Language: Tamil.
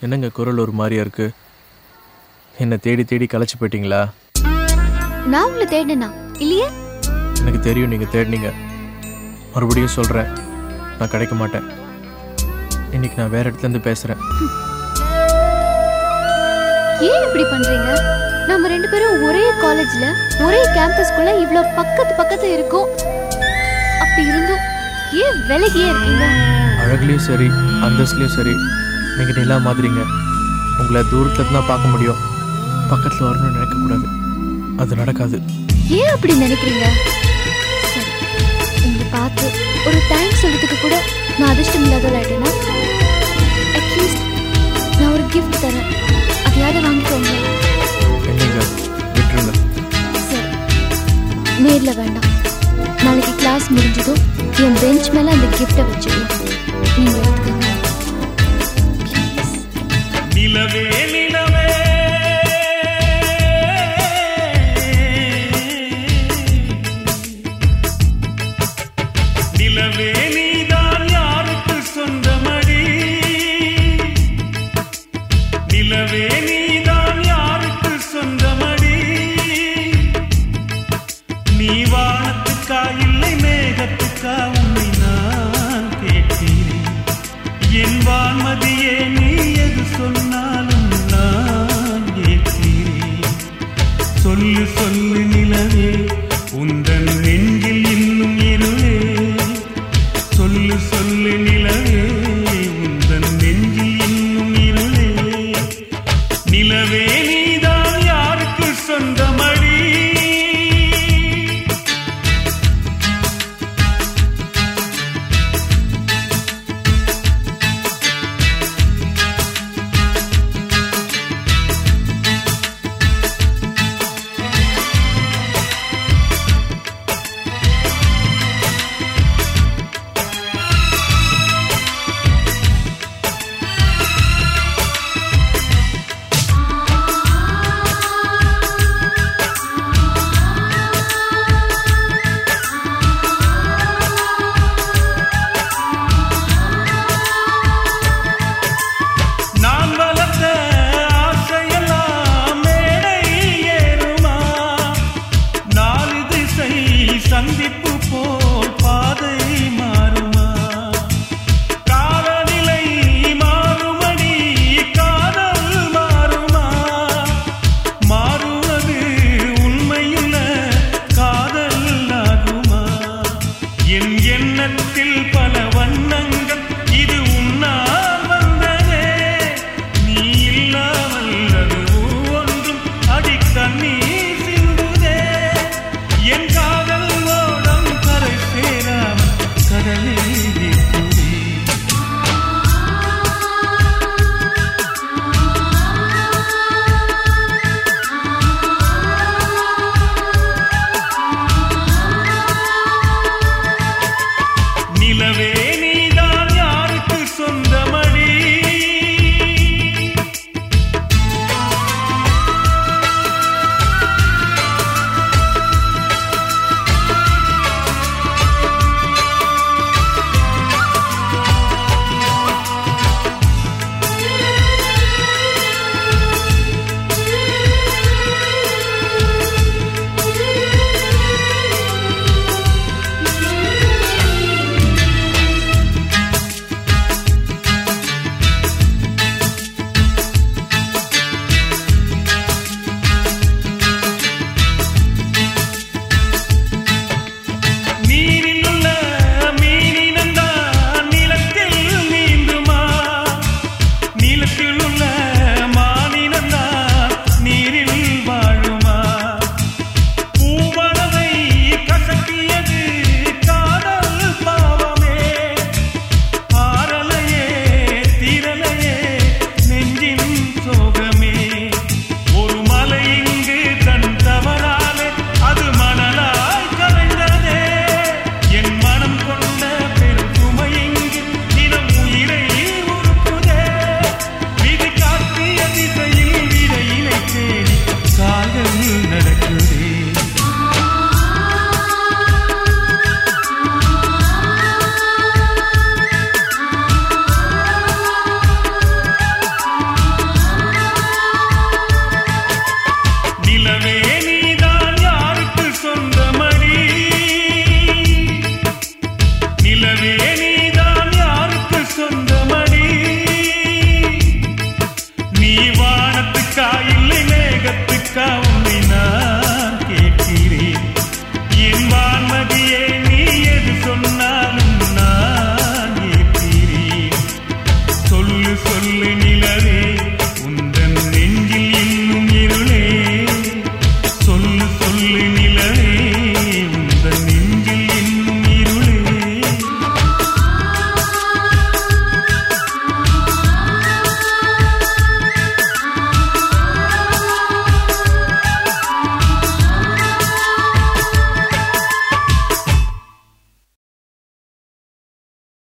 என்னங்க குரல் ஒரு மாதிரியா இருக்கு? என்ன தேடி தேடி களைச்சு போயிட்டீங்களா? நான் உங்களை தேடினா இல்லையே. எனக்கு தெரியும் நீங்க தேடினீங்க. மறுபடியும் சொல்றேன், நான் கிடைக்க மாட்டேன். இன்னைக்கு நான் வேற இடத்துல இருந்து பேசுறேன். ஏன் இப்படி பண்றீங்க? நம்ம ரெண்டு பேரும் ஒரே காலேஜ்ல ஒரே கேம்பஸ்குள்ள இவ்ளோ பக்கத்துல இருக்கோம். அப்படி இருந்தும் ஏன் விலகியே இருக்கீங்க? அழகுலயும் சரி அந்தஸ்துலயும் சரி நீங்க நிலா மாதிரிங்க. உங்களை தூரத்துல தான் பார்க்க முடியும், பக்கத்துல வரணும்னு நினைக்க கூடாது. அது நடக்காது. ஏன் அப்படி நினைக்கிறீங்க? சரி, உங்களை பார்த்து ஒரு தேங்க்ஸ் சொல்றதுக்கு கூட நான் அதிர்ஷ்டம் இல்லாதவள் ஆயிட்டேன்னா, அட்லீஸ்ட் நான் ஒரு கிஃப்ட் தரேன், அதையாவது வாங்கிக்கோங்க. என்னங்க விட்டுருங்க. சரி, நேர்ல வேண்டாம். நாளைக்கு கிளாஸ் முடிஞ்சதும் என் பெஞ்ச் மேல அந்த கிஃப்டை வச்சுக்கலாம். நீங்க எடுத்துக்கோங்க. நிலவே நிலவே நிலவே நீதான் யாருக்கு சொந்தமடி? நிலவே நீதான் யாருக்கு சொந்தமடி? நீ வானத்துக்கா இல்லை மேகத்துக்கா உன்னை நான் கேட்கிறேன். என் வான்மதியே நீ எது சொன்னாலும் நான் ஏற்கிறேன். சொல்லு சொல்லு நிலவே உந்தன் நெஞ்சில் இன்னும் இருளே. சொல்லு சொல்லு நிலவே உந்தன் நெஞ்சில் இன்னும் இருளே. நிலவே நீதான் யாருக்கு சொந்தமடி? சந்திப்பு போல் பாதை மாறுமா? காலநிலை மாறுமடி, காதல் மாறுமா? மாறுவது உண்மையுள்ள காதல் ஆகுமா? என் எண்ணத்தில் பல வண்ணங்கள் இது உன்னா